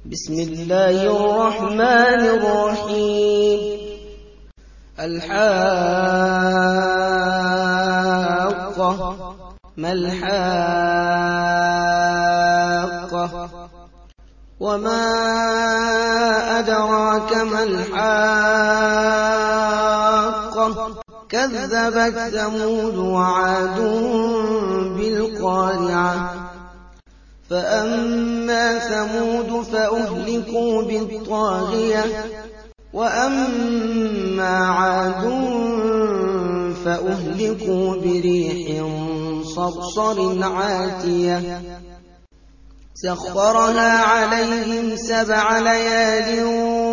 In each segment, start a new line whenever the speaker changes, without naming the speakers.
بسم الله الرحمن الرحيم. الحاقة. ما الحاقة؟ وما أدراك ما الحاقة؟ كذبت ثمود وعاد بالقارعة. فأما ثمود فأهلكوا بالطاغية، وأما عاد فأهلكوا بريح صرصر عاتية سخرها عليهم 7 ليال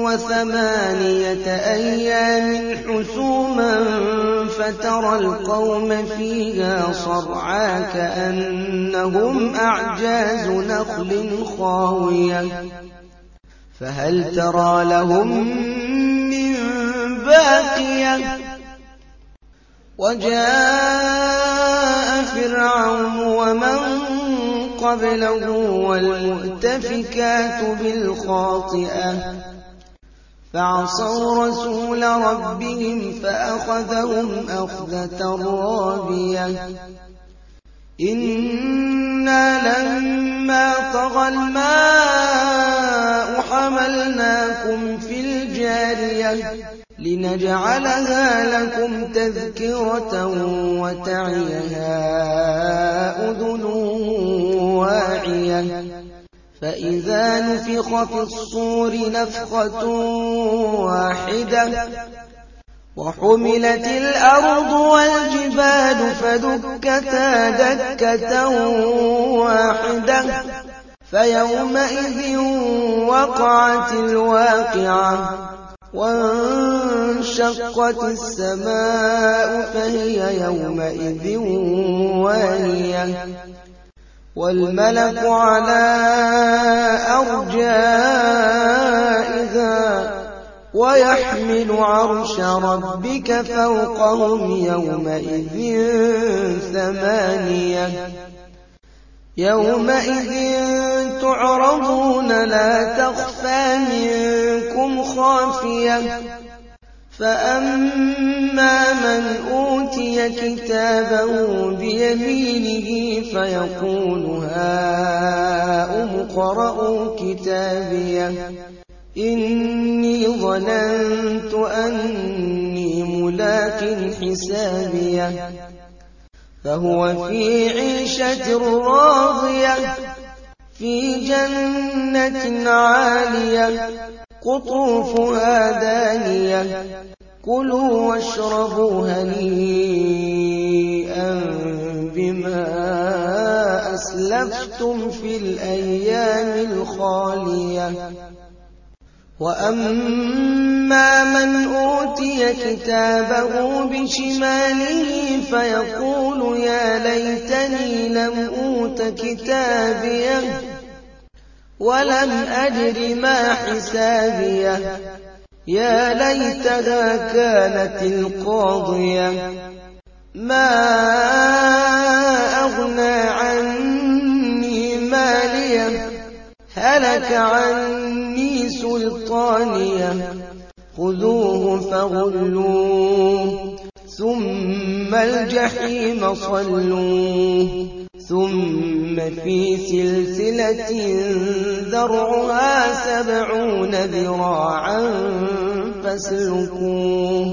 و8 أيام حسوما فترى القوم فيها صرعى كأنهم أعجاز نخل خاوية فهل ترى لهم من باقية. وجاء فرعون ومن قبله والمؤتفكات بالخاطئة فعصوا رسول ربهم فأخذهم أخذة رابية. إنا لما طغى الماء حملناكم في الجارية لنجعلها لكم تذكرة وتعيها أذن واعية. فإذا نفخ في الصور نفخة واحدة وحملت الأرض والجبال فدكتا دكة واحدة فيومئذ وقعت الواقعة وانشقت السماء فهي يومئذ واهية والملك على أرجائها ويحمل عرش ربك فوقهم يومئذ 8. يومئذ تعرضون لا تخفى منكم خافية. فأما من أوتي كتابه بيمينه فيقول هاؤم اقرءوا كتابيه إني ظننت أني ملاق حسابيه فهو في عيشة راضية في جنة عالية قطوفها دانية كلوا واشربوا هنيئا بما أسلفتم في الأيام الخالية. وأما من أوتي كتابه بشماله فيقول يا ليتني لم أوت كتابيه ولم أدر ما حسابيه يا ليتها كانت القاضية ما أغنى عني ماليه هلك عني سلطانيه خذوه فغلوه ثم الجحيم صلوه ثم في سلسلة ذرعها 70 ذراعا فاسلكوه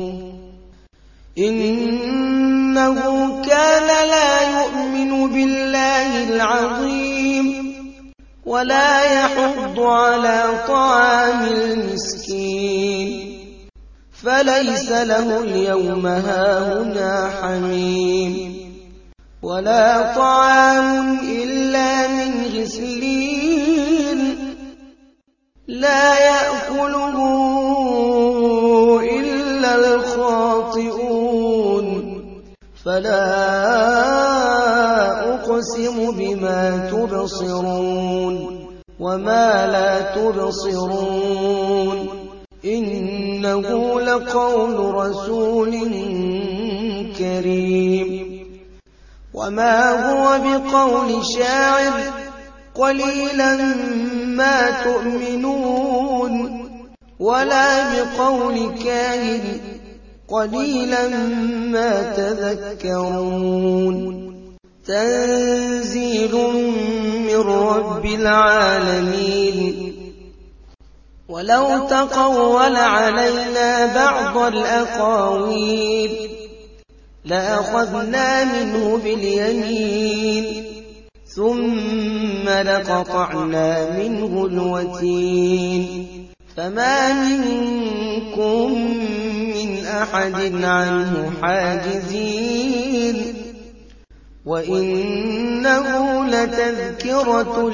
إنه كان لا يؤمن بالله العظيم ولا يحض على طعام المسكين فليس له اليوم هاهنا حميم ولا طعام إلا من غسلين لا يأكله إلا الخاطئون. فلا أقسم بما تبصرون وما لا تبصرون إنه لقول رسول كريم وما هو بقول شاعر قليلا ما تؤمنون ولا بقول كاهن قليلا ما تذكرون تنزيل من رب العالمين ولو تقول علينا بعض الأقاويل لأخذنا منه باليمين ثم لقطعنا منه الوتين فما منكم من أحد عنه حاجزين وإنه لتذكرة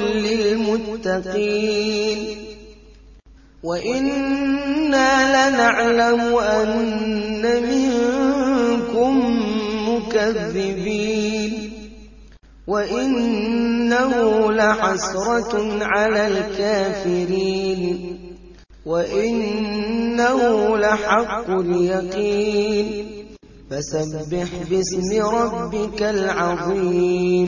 للمتقين وإنا لنعلم أن منكم مكذبين وإنه لحسرة على الكافرين وإنه لحق اليقين فسبح باسم ربك العظيم